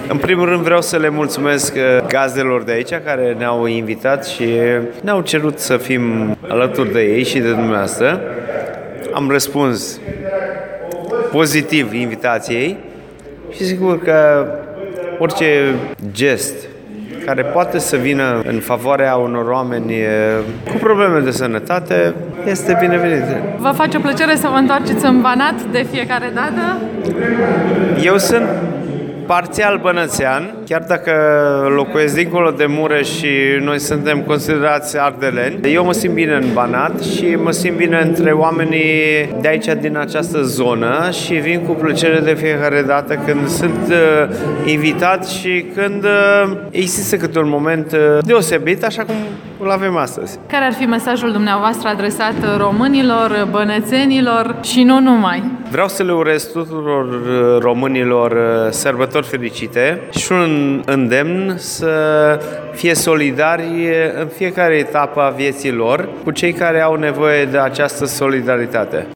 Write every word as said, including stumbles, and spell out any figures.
În primul rând vreau să le mulțumesc gazdelor de aici care ne-au invitat și ne-au cerut să fim alături de ei și de dumneavoastră. Am răspuns pozitiv invitației și sigur că orice gest care poate să vină în favoarea unor oameni cu probleme de sănătate este binevenit. Vă face plăcere să vă întoarceți în Banat de fiecare dată? Eu sunt parțial bănățean, chiar dacă locuiesc dincolo de Mureș și noi suntem considerați ardeleni. Eu mă simt bine în Banat și mă simt bine între oamenii de aici, din această zonă, și vin cu plăcere de fiecare dată când sunt uh, invitat și când uh, există câte un moment uh, deosebit, așa cum îl avem astăzi. Care ar fi mesajul dumneavoastră adresat românilor, bănățenilor și nu numai? Vreau să le urez tuturor românilor sărbători fericite și un îndemn să fie solidari în fiecare etapă a vieții lor cu cei care au nevoie de această solidaritate.